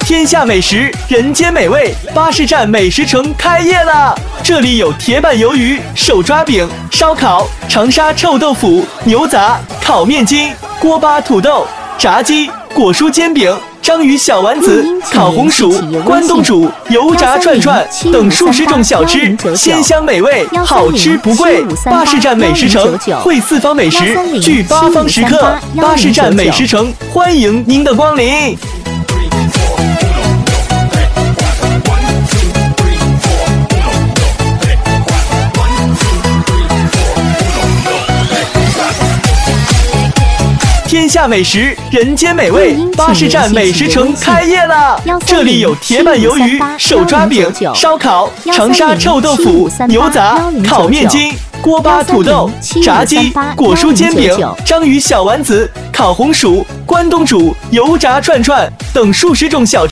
天下美食，人间美味，巴士站美食城开业啦！这里有铁板鱿鱼、手抓饼、烧烤、长沙臭豆腐、牛杂、烤面筋、锅巴土豆、炸鸡、果蔬煎饼、章鱼小丸子、烤红薯、关东煮、油炸串串等数十种小吃，鲜香美味，好吃不贵。巴士站美食城汇四方美食，聚八方食客。巴士站美食城欢迎您的光临。天下美食，人间美味，巴士站美食城开业啦！这里有铁板鱿鱼、手抓饼、烧烤、长沙臭豆腐、牛杂、烤面筋、锅巴土豆、炸鸡、果蔬煎饼、章鱼小丸子、烤红薯、关东煮、油炸串串等数十种小吃。